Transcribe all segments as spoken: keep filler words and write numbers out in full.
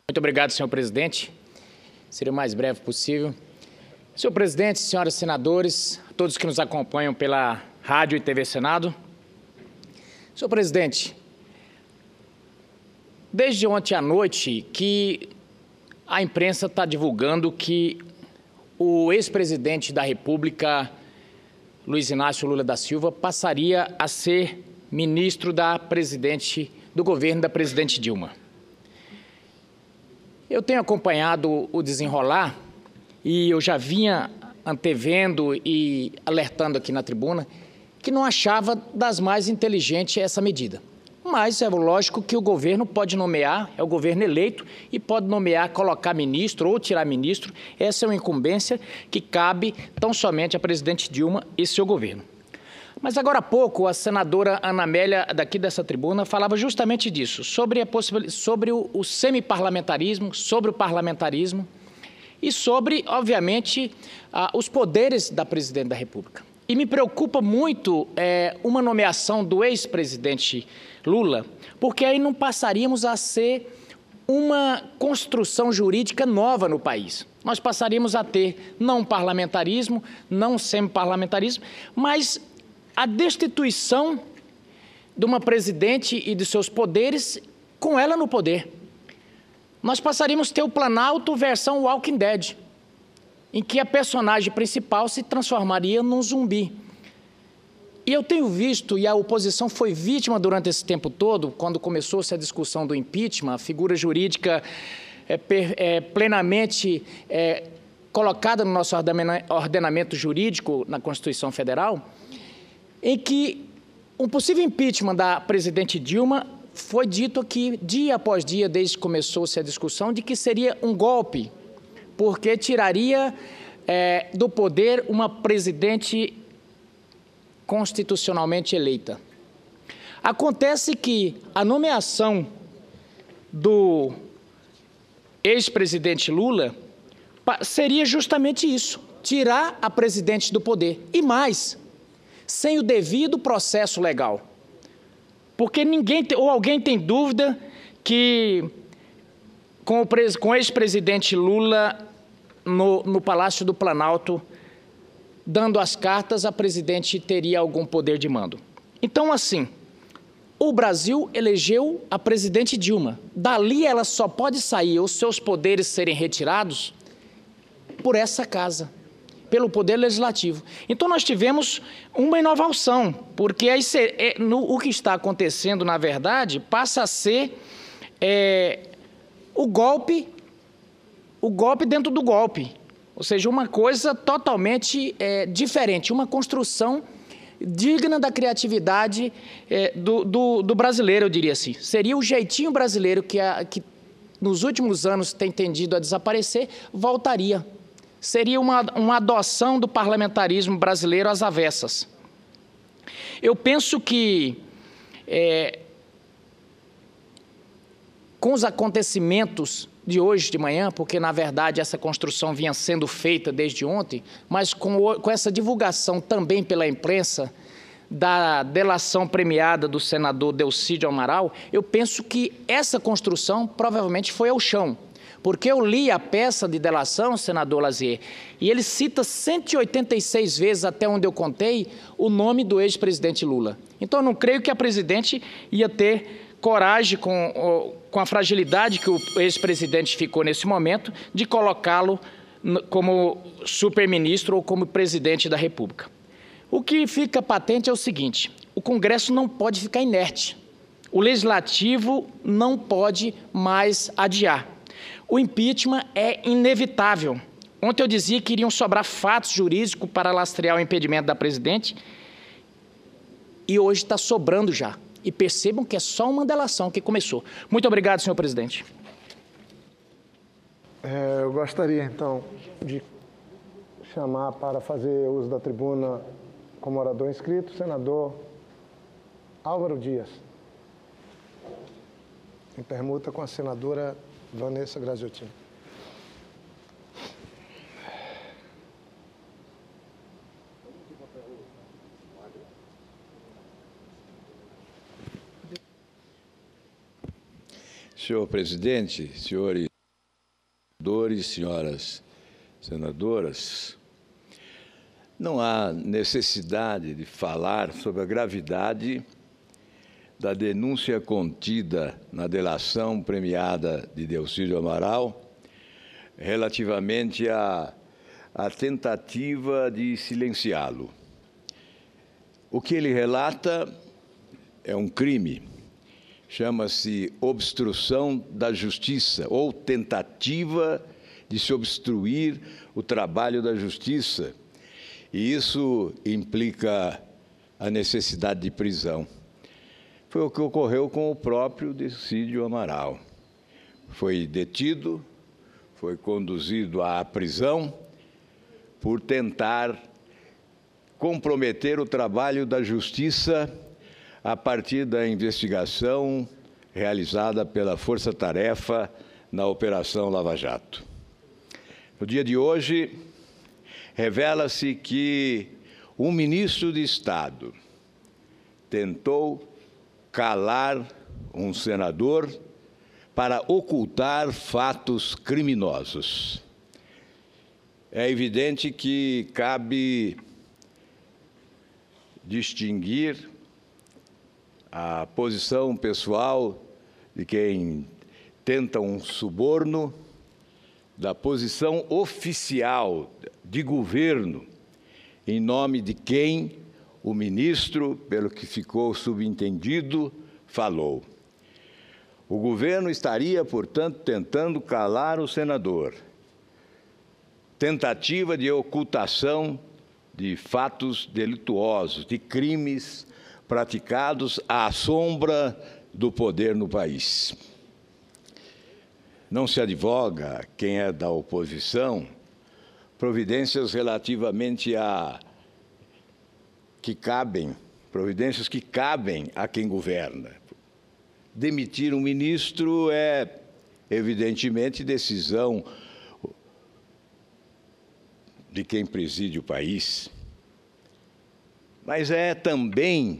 Muito obrigado, senhor presidente. Serei o mais breve possível. Senhor presidente, senhoras e senadores, todos que nos acompanham pela Rádio e T V Senado. Senhor presidente, desde ontem à noite que a imprensa está divulgando que o ex-presidente da República, Luiz Inácio Lula da Silva, passaria a ser ministro da presidente, do governo da presidente Dilma. Eu tenho acompanhado o desenrolar e eu já vinha antevendo e alertando aqui na tribuna que não achava das mais inteligentes essa medida. Mas é lógico que o governo pode nomear, é o governo eleito, e pode nomear, colocar ministro ou tirar ministro. Essa é uma incumbência que cabe tão somente à presidente Dilma e seu governo. Mas agora há pouco a senadora Ana Amélia, daqui dessa tribuna, falava justamente disso, sobre, a possibilidade, sobre o, o semi-parlamentarismo, sobre o parlamentarismo e sobre, obviamente, ah, os poderes da presidente da República. E me preocupa muito é, uma nomeação do ex-presidente Lula, porque aí não passaríamos a ser uma construção jurídica nova no país. Nós passaríamos a ter não parlamentarismo, não semi-parlamentarismo, mas a destituição de uma presidente e de seus poderes com ela no poder. Nós passaríamos a ter o Planalto versão Walking Dead, em que a personagem principal se transformaria num zumbi. E eu tenho visto, e a oposição foi vítima durante esse tempo todo, quando começou-se a discussão do impeachment, a figura jurídica é, é, plenamente é, colocada no nosso ordenamento jurídico, na Constituição Federal, em que um possível impeachment da presidente Dilma foi dito aqui, dia após dia, desde que começou-se a discussão, de que seria um golpe, porque tiraria é, do poder uma presidente constitucionalmente eleita. Acontece que a nomeação do ex-presidente Lula seria justamente isso, tirar a presidente do poder. E mais, sem o devido processo legal. Porque ninguém, ou alguém tem dúvida que com o, com o ex-presidente Lula no, no Palácio do Planalto, dando as cartas, a presidente teria algum poder de mando. Então, assim, o Brasil elegeu a presidente Dilma. Dali ela só pode sair, os seus poderes serem retirados por essa casa, pelo Poder Legislativo. Então, nós tivemos uma inovação, porque aí, é, no, o que está acontecendo, na verdade, passa a ser é, o golpe, o golpe dentro do golpe. Ou seja, uma coisa totalmente é, diferente, uma construção digna da criatividade é, do, do, do brasileiro, eu diria assim. Seria o jeitinho brasileiro que, a, que nos últimos anos tem tendido a desaparecer, voltaria. Seria uma, uma adoção do parlamentarismo brasileiro às avessas. Eu penso que, é, com os acontecimentos de hoje de manhã, porque, na verdade, essa construção vinha sendo feita desde ontem, mas com, o, com essa divulgação também pela imprensa da delação premiada do senador Delcídio Amaral, eu penso que essa construção provavelmente foi ao chão. Porque eu li a peça de delação, senador Lazier, e ele cita cento e oitenta e seis vezes, até onde eu contei, o nome do ex-presidente Lula. Então, eu não creio que a presidente ia ter coragem, com, com a fragilidade que o ex-presidente ficou nesse momento, de colocá-lo como superministro ou como presidente da República. O que fica patente é o seguinte: o Congresso não pode ficar inerte. O Legislativo não pode mais adiar. O impeachment é inevitável. Ontem eu dizia que iriam sobrar fatos jurídicos para lastrear o impedimento da presidente, e hoje está sobrando já. E percebam que é só uma delação que começou. Muito obrigado, senhor presidente. É, eu gostaria, então, de chamar para fazer uso da tribuna como orador inscrito o senador Álvaro Dias, em permuta com a senadora Vanessa Graziotin. Senhor presidente, senhores senadores, senhoras senadoras, não há necessidade de falar sobre a gravidade da denúncia contida na delação premiada de Delcídio Amaral relativamente à, à tentativa de silenciá-lo. O que ele relata é um crime, chama-se obstrução da justiça ou tentativa de se obstruir o trabalho da justiça, e isso implica a necessidade de prisão. Foi o que ocorreu com o próprio Delcídio Amaral. Foi detido, foi conduzido à prisão por tentar comprometer o trabalho da justiça a partir da investigação realizada pela Força Tarefa na Operação Lava Jato. No dia de hoje, revela-se que um ministro de Estado tentou calar um senador para ocultar fatos criminosos. É evidente que cabe distinguir a posição pessoal de quem tenta um suborno da posição oficial de governo, em nome de quem o ministro, pelo que ficou subentendido, falou. O governo estaria, portanto, tentando calar o senador. Tentativa de ocultação de fatos delituosos, de crimes praticados à sombra do poder no país. Não se advoga, quem é da oposição, providências relativamente a que cabem, providências que cabem a quem governa. Demitir um ministro é, evidentemente, decisão de quem preside o país, mas é também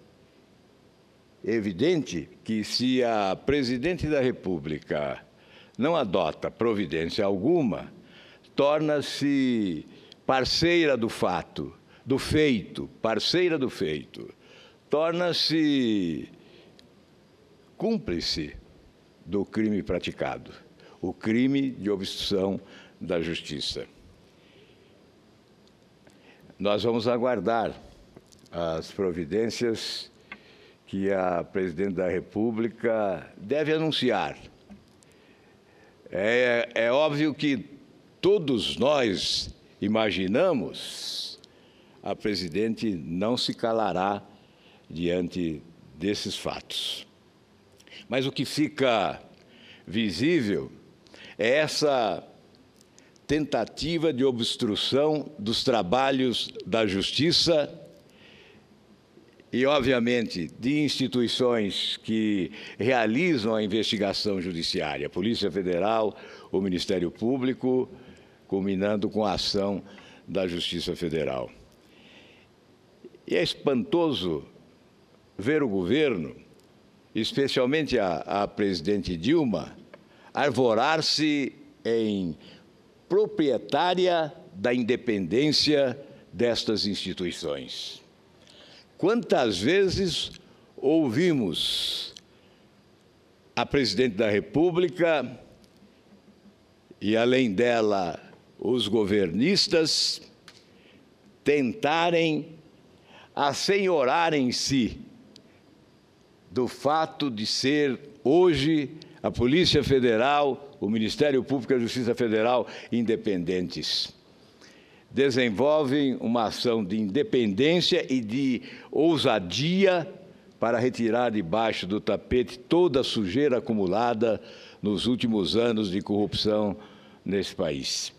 evidente que, se a presidente da República não adota providência alguma, torna-se parceira do fato, do feito, parceira do feito, torna-se cúmplice do crime praticado, o crime de obstrução da justiça. Nós vamos aguardar as providências que a presidente da República deve anunciar. É, é óbvio que todos nós imaginamos a presidente não se calará diante desses fatos. Mas o que fica visível é essa tentativa de obstrução dos trabalhos da justiça e, obviamente, de instituições que realizam a investigação judiciária, a Polícia Federal, o Ministério Público, culminando com a ação da Justiça Federal. E é espantoso ver o governo, especialmente a, a presidente Dilma, arvorar-se em proprietária da independência destas instituições. Quantas vezes ouvimos a presidente da República e, além dela, os governistas tentarem assenhorarem-se do fato de ser hoje a Polícia Federal, o Ministério Público e a Justiça Federal independentes. Desenvolvem uma ação de independência e de ousadia para retirar debaixo do tapete toda a sujeira acumulada nos últimos anos de corrupção nesse país.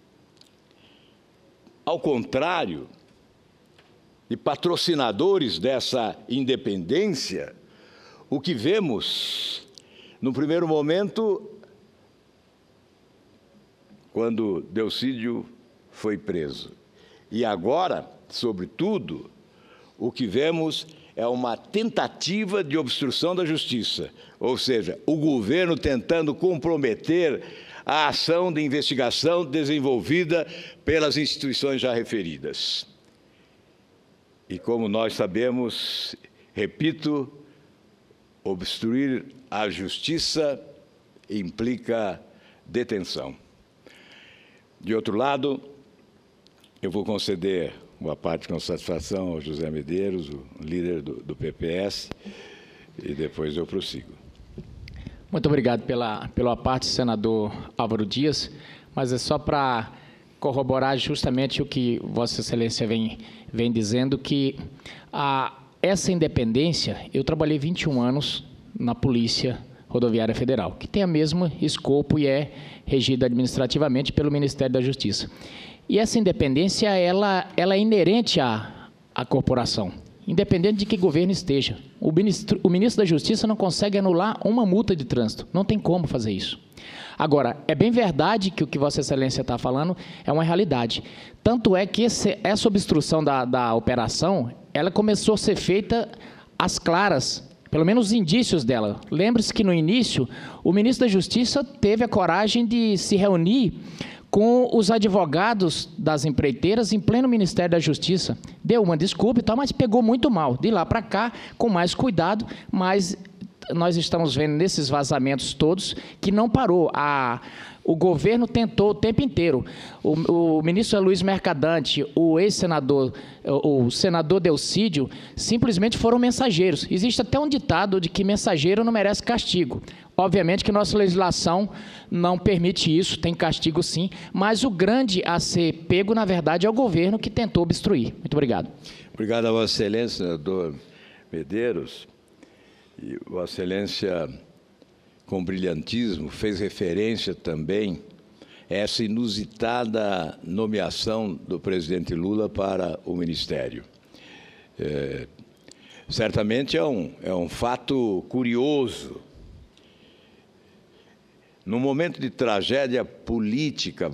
Ao contrário de patrocinadores dessa independência, o que vemos, no primeiro momento, quando Delcídio foi preso, e agora, sobretudo, o que vemos é uma tentativa de obstrução da justiça, ou seja, o governo tentando comprometer a ação de investigação desenvolvida pelas instituições já referidas. E como nós sabemos, repito, obstruir a justiça implica detenção. De outro lado, eu vou conceder uma parte com satisfação ao José Medeiros, o líder do, do P P S, e depois eu prossigo. Muito obrigado pela, pela parte, senador Álvaro Dias, mas é só para corroborar justamente o que Vossa Excelência vem, vem dizendo, que a, essa independência, eu trabalhei vinte e um anos na Polícia Rodoviária Federal, que tem o mesmo escopo e é regida administrativamente pelo Ministério da Justiça. E essa independência, ela, ela é inerente à, à corporação, independente de que governo esteja. O ministro, o ministro da Justiça não consegue anular uma multa de trânsito, não tem como fazer isso. Agora, é bem verdade que o que Vossa Excelência está falando é uma realidade. Tanto é que esse, essa obstrução da, da operação, ela começou a ser feita às claras, pelo menos os indícios dela. Lembre-se que, no início, o ministro da Justiça teve a coragem de se reunir com os advogados das empreiteiras em pleno Ministério da Justiça. Deu uma desculpa e tal, mas pegou muito mal. De lá para cá, com mais cuidado, mas nós estamos vendo nesses vazamentos todos que não parou. A, o governo tentou o tempo inteiro. O, o ministro Luiz Mercadante, o ex-senador, o, o senador Delcídio, simplesmente foram mensageiros. Existe até um ditado de que mensageiro não merece castigo. Obviamente que nossa legislação não permite isso, tem castigo sim, mas o grande a ser pego, na verdade, é o governo que tentou obstruir. Muito obrigado. Obrigado a Vossa Excelência, senador Medeiros. E Vossa Excelência, com brilhantismo, fez referência também a essa inusitada nomeação do presidente Lula para o Ministério. É, certamente é um, é um fato curioso. No momento de tragédia política,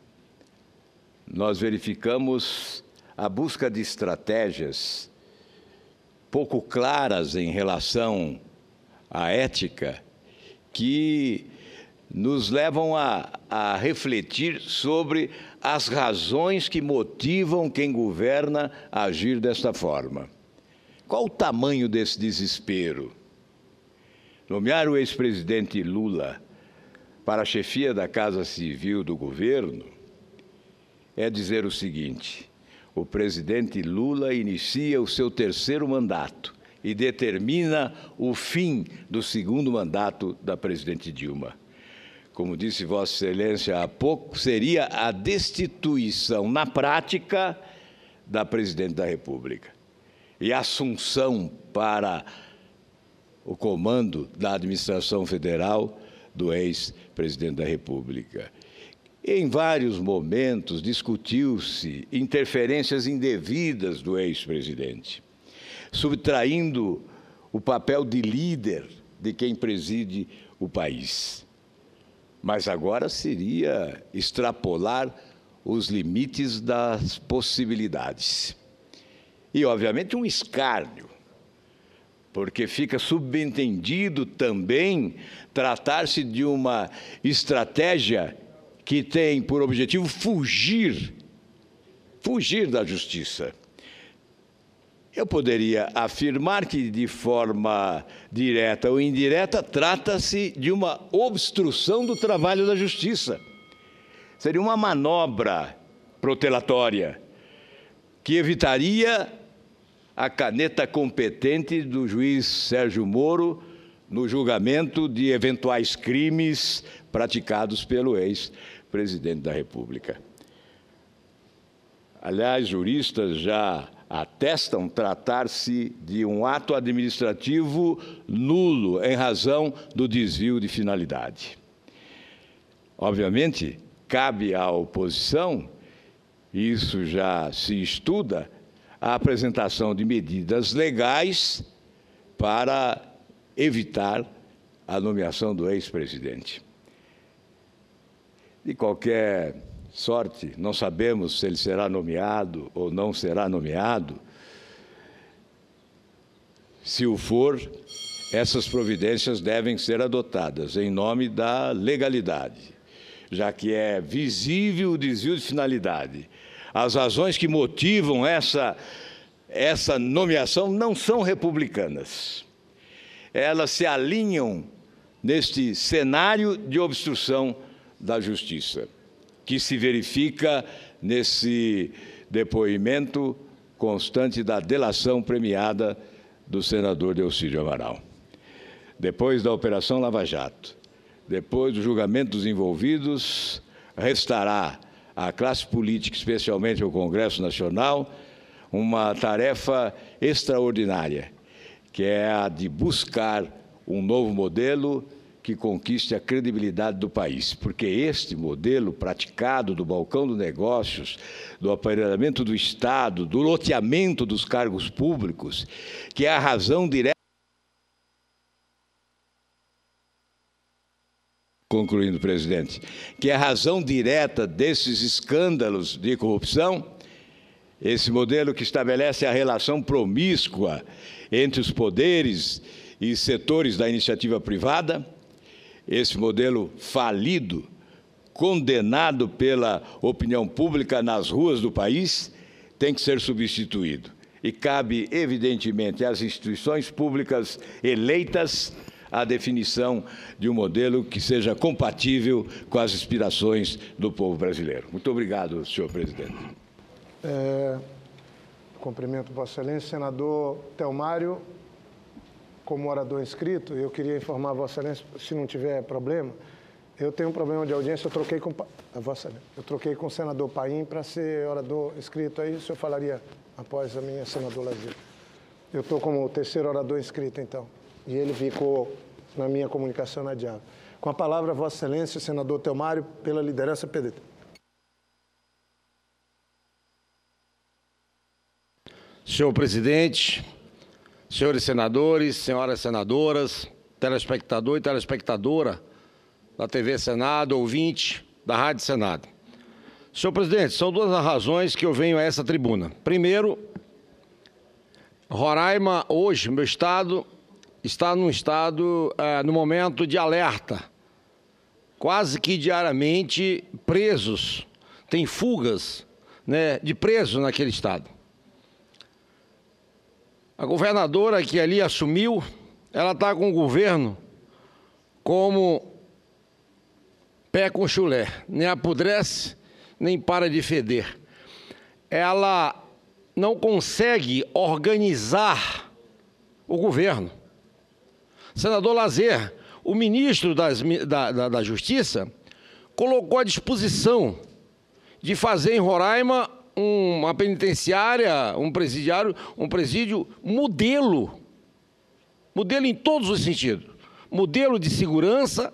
nós verificamos a busca de estratégias pouco claras em relação à ética, que nos levam a, a refletir sobre as razões que motivam quem governa a agir desta forma. Qual o tamanho desse desespero? Nomear o ex-presidente Lula para a chefia da Casa Civil do governo é dizer o seguinte: o presidente Lula inicia o seu terceiro mandato e determina o fim do segundo mandato da presidente Dilma. Como disse Vossa Excelência há pouco, seria a destituição, na prática, da presidente da República e a assunção para o comando da administração federal do ex-presidente da República. Em vários momentos discutiu-se interferências indevidas do ex-presidente, subtraindo o papel de líder de quem preside o país. Mas agora seria extrapolar os limites das possibilidades. E, obviamente, um escárnio, porque fica subentendido também tratar-se de uma estratégia que tem por objetivo fugir, fugir da justiça. Eu poderia afirmar que, de forma direta ou indireta, trata-se de uma obstrução do trabalho da justiça. Seria uma manobra protelatória que evitaria a caneta competente do juiz Sérgio Moro no julgamento de eventuais crimes praticados pelo ex-presidente da República. Aliás, juristas já atestam tratar-se de um ato administrativo nulo em razão do desvio de finalidade. Obviamente, cabe à oposição, isso já se estuda, a apresentação de medidas legais para evitar a nomeação do ex-presidente. De qualquer sorte, não sabemos se ele será nomeado ou não será nomeado. Se o for, essas providências devem ser adotadas em nome da legalidade, já que é visível o desvio de finalidade. As razões que motivam essa, essa nomeação não são republicanas. Elas se alinham neste cenário de obstrução da justiça, que se verifica nesse depoimento constante da delação premiada do senador Delcídio Amaral. Depois da Operação Lava Jato, depois do julgamento dos envolvidos, restará à classe política, especialmente ao Congresso Nacional, uma tarefa extraordinária, que é a de buscar um novo modelo que conquiste a credibilidade do país, porque este modelo praticado do balcão dos negócios, do aparelhamento do Estado, do loteamento dos cargos públicos, que é a razão direta. Concluindo, presidente, que é a razão direta desses escândalos de corrupção, esse modelo que estabelece a relação promíscua entre os poderes e setores da iniciativa privada, esse modelo falido, condenado pela opinião pública nas ruas do país, tem que ser substituído. E cabe, evidentemente, às instituições públicas eleitas a definição de um modelo que seja compatível com as aspirações do povo brasileiro. Muito obrigado, senhor presidente. É, cumprimento Vossa Excelência. Senador Telmário, como orador inscrito, eu queria informar Vossa Excelência, se não tiver problema, eu tenho um problema de audiência, eu troquei com, a Vossa Excelência, eu troquei com o senador Paim para ser orador inscrito, aí o senhor falaria após a minha, senador Lazier. Eu estou como o terceiro orador inscrito, então, e ele ficou na minha comunicação inadiável. Com a palavra, Vossa Excelência, senador Telmário, pela liderança P D T. Senhor presidente, senhores senadores, senhoras senadoras, telespectador e telespectadora da T V Senado, ouvinte da Rádio Senado. Senhor presidente, são duas as razões que eu venho a essa tribuna. Primeiro, Roraima, hoje, meu estado, está num estado, é, no momento de alerta. Quase que diariamente presos, tem fugas, né, de presos naquele estado. A governadora que ali assumiu, ela está com o governo como pé com chulé, nem apodrece, nem para de feder. Ela não consegue organizar o governo. Senador Lazier, o ministro das, da, da, da Justiça, colocou à disposição de fazer em Roraima uma penitenciária, um presidiário, um presídio modelo, modelo em todos os sentidos, modelo de segurança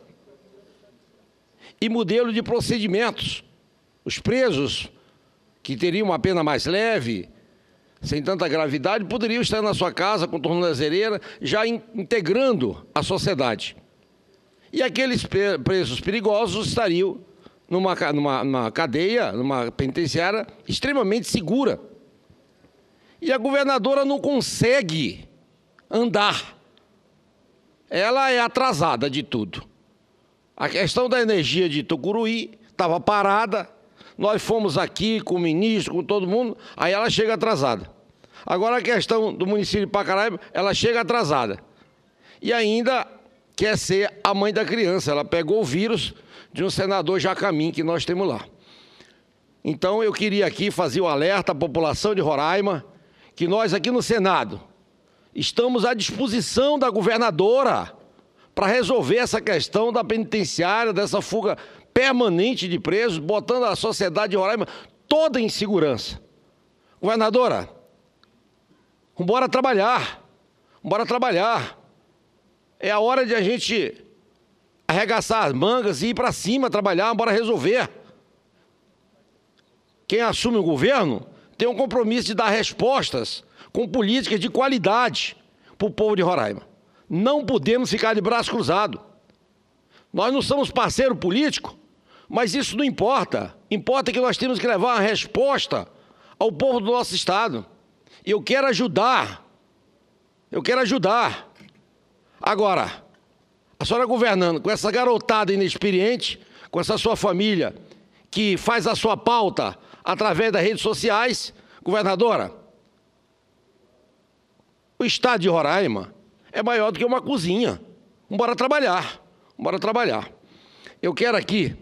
e modelo de procedimentos. Os presos que teriam uma pena mais leve, sem tanta gravidade, poderiam estar na sua casa com tornozeleira, já in, integrando a sociedade. E aqueles presos perigosos estariam numa, numa, numa cadeia, numa penitenciária extremamente segura. E a governadora não consegue andar. Ela é atrasada de tudo. A questão da energia de Tucuruí estava parada. Nós fomos aqui com o ministro, com todo mundo, aí ela chega atrasada. Agora a questão do município de Pacaraima, ela chega atrasada. E ainda quer ser a mãe da criança. Ela pegou o vírus de um senador Jacamim que nós temos lá. Então eu queria aqui fazer o alerta à população de Roraima, que nós aqui no Senado estamos à disposição da governadora para resolver essa questão da penitenciária, dessa fuga permanente de presos, botando a sociedade de Roraima toda em segurança. Governadora, vamos trabalhar, vamos trabalhar. É a hora de a gente arregaçar as mangas e ir para cima trabalhar, bora resolver. Quem assume o governo tem um compromisso de dar respostas com políticas de qualidade para o povo de Roraima. Não podemos ficar de braço cruzado. Nós não somos parceiro político, mas isso não importa. Importa que nós temos que levar uma resposta ao povo do nosso estado. E eu quero ajudar Eu quero ajudar. Agora, a senhora governando com essa garotada inexperiente, com essa sua família, que faz a sua pauta através das redes sociais, governadora, o estado de Roraima é maior do que uma cozinha. Bora trabalhar, bora trabalhar. Eu quero aqui,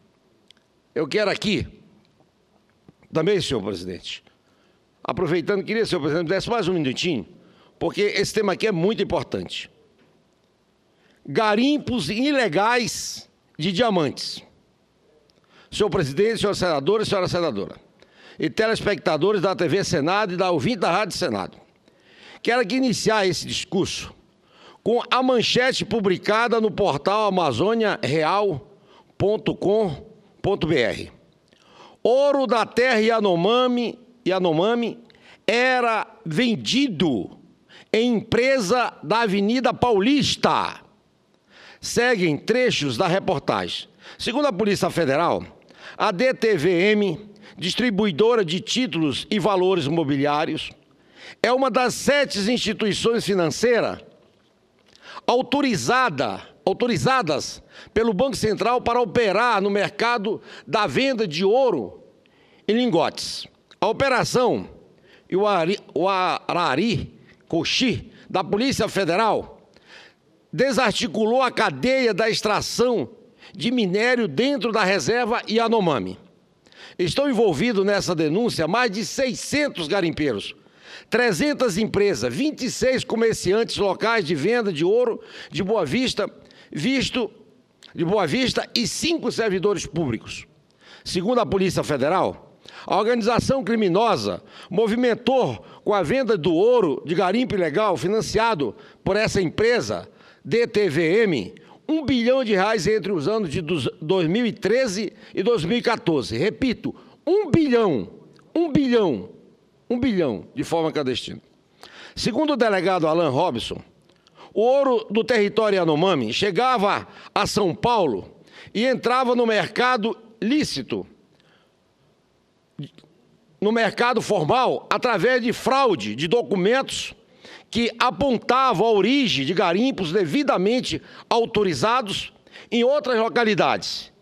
eu quero aqui, também, senhor presidente, aproveitando, queria, senhor presidente, me desse mais um minutinho, porque esse tema aqui é muito importante. Garimpos ilegais de diamantes. Senhor presidente, senhora senadora e senhora senadora, e telespectadores da T V Senado e da ouvinte da Rádio Senado, quero aqui iniciar esse discurso com a manchete publicada no portal amazônia real ponto com ponto br. Ouro da terra Yanomami, Yanomami era vendido em empresa da Avenida Paulista. Seguem trechos da reportagem. Segundo a Polícia Federal, a D T V M, distribuidora de títulos e valores imobiliários, é uma das sete instituições financeiras autorizada, autorizadas pelo Banco Central para operar no mercado da venda de ouro em lingotes. A operação e o Arari Coxi da Polícia Federal desarticulou a cadeia da extração de minério dentro da reserva Yanomami. Estão envolvidos nessa denúncia mais de seiscentos garimpeiros, trezentas empresas, vinte e seis comerciantes locais de venda de ouro de Boa Vista, visto de Boa Vista e cinco servidores públicos. Segundo a Polícia Federal, a organização criminosa movimentou com a venda do ouro de garimpo ilegal financiado por essa empresa D T V M um bilhão de reais entre os anos de dois mil e treze e dois mil e quatorze. Repito, um bilhão, um bilhão, um bilhão de forma clandestina. Segundo o delegado Alan Robson, o ouro do território Yanomami chegava a São Paulo e entrava no mercado lícito, no mercado formal, através de fraude de documentos que apontavam a origem de garimpos devidamente autorizados em outras localidades.